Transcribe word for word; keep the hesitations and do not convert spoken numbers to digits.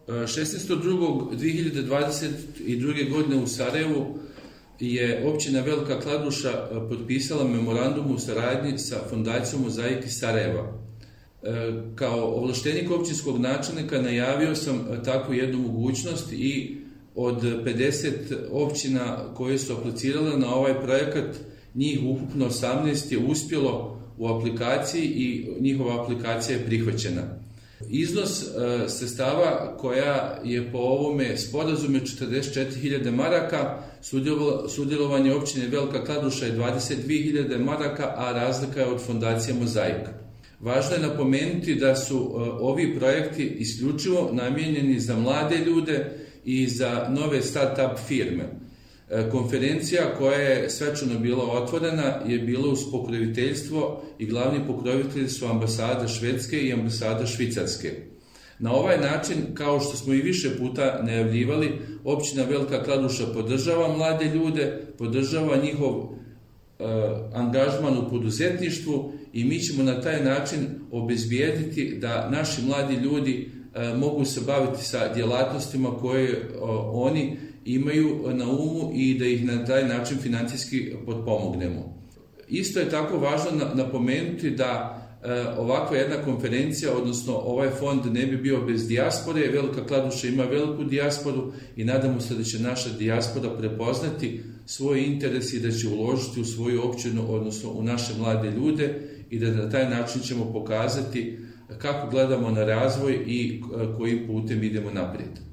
šesnaestog drugog dve hiljade dvadeset druge. godine u Sarajevu je općina Velika Kladuša potpisala memorandum u saradnji sa Fondacijom Mozaik iz Sarajeva. Kao ovlaštenik općinskog načelnika najavio sam takvu jednu mogućnost i od pedeset općina koje su aplicirale na ovaj projekat, njih ukupno osamnaest je uspjelo u aplikaciji i njihova aplikacija je prihvaćena. Iznos sredstava koja je po ovome sporazumu četrdeset četiri hiljade maraka, sudjelovanje općine Velika Kladuša je dvadeset dvije hiljade maraka, a razlika je od Fondacije Mozaik. Važno je napomenuti da su ovi projekti isključivo namijenjeni za mlade ljude i za nove start-up firme. Konferencija koja je svečano bila otvorena je bila uz pokroviteljstvo i glavni pokrovitelji su ambasada Švedske i ambasada Švicarske. Na ovaj način, kao što smo i više puta najavljivali, općina Velika Kladuša podržava mlade ljude, podržava njihov uh, angažman u poduzetništvu i mi ćemo na taj način obezbijediti da naši mladi ljudi uh, mogu se baviti sa djelatnostima koje uh, oni imaju na umu i da ih na taj način financijski potpomognemo. Isto je tako važno napomenuti da e, ovakva jedna konferencija, odnosno ovaj fond ne bi bio bez dijaspore. Velika Kladuša ima veliku dijasporu i nadamo se da će naša dijaspora prepoznati svoj interes i da će uložiti u svoju općinu, odnosno u naše mlade ljude i da na taj način ćemo pokazati kako gledamo na razvoj i kojim putem idemo naprijed.